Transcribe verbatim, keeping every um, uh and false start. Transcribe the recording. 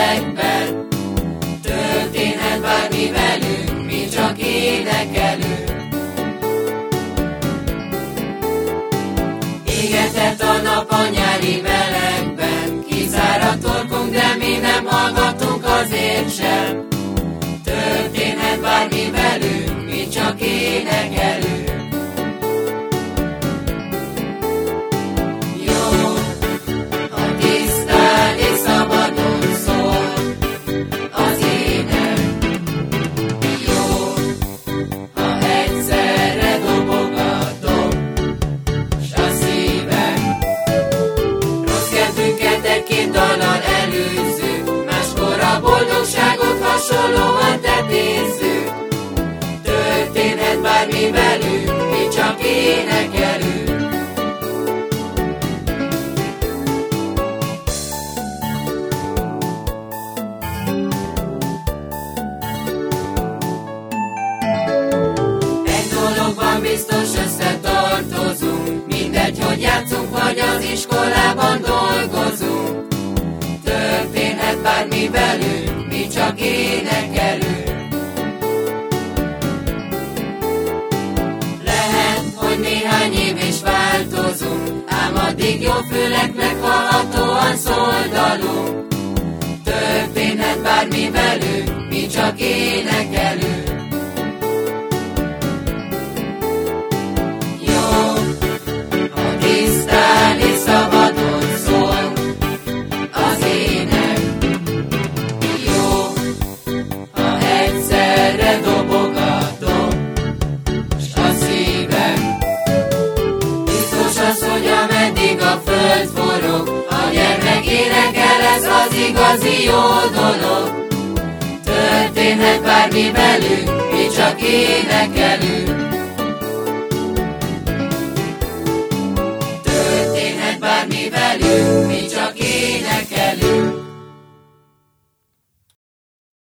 lélekben. Történhet bármi velünk, mi csak énekelünk. Égetett a nap a nyári melegben, kiszáradt torkunk, de mi nem hallgatunk azért sem. Történhet bármi velünk, mi csak énekelünk. Jó, ha tisztán és szabadon szól az ének. Jó, ha egyszerre dobogatom s a szívem. Rossz kedvünket egy-két dallal előzzük, máskor a boldogságot hasonlóan tetézzük. Történhet bármi velünk, mi csak énekelünk. Egy dologban biztos összetartozunk, mindegy, hogy játszunk, vagy az iskolában dolgozunk. Történhet bármi velünk, mi csak énekelünk. Lehet, hogy néhány év és változunk, ám addig jó füleknek hallhatóan szól dalunk. Történhet bármi velünk, mi csak énekelünk. Jó, ha tisztán és szabadon szól az ének. Jó, ha egyszerre dobogatom s a szívem. Biztos az, hogy ameddig a föld forog, a gyermek énekel, ez az igazi jó dolog. Történhet bármi velünk, mi csak énekelünk. Történhet bármi velünk,